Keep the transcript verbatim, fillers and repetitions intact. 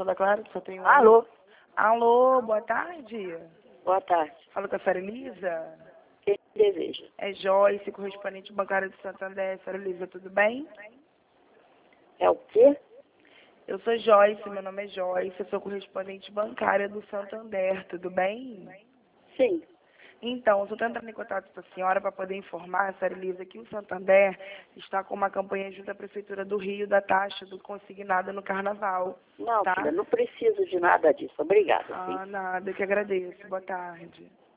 Santa Clara, só tem um. Alô? Alô, boa tarde. Boa tarde. Falo com a senhora Elisa. Quem deseja? É Joyce, correspondente bancária do Santander. Senhora Elisa, tudo bem? É o quê? Eu sou Joyce, meu nome é Joyce, eu sou correspondente bancária do Santander, tudo bem? Sim. Então, eu estou tentando em contato com a senhora para poder informar a senhora Elisa que o Santander está com uma campanha junto à Prefeitura do Rio da taxa do consignado no Carnaval. Não, Tá? filha, não preciso de nada disso. Obrigada, sim. Ah, nada, eu que agradeço. Boa tarde.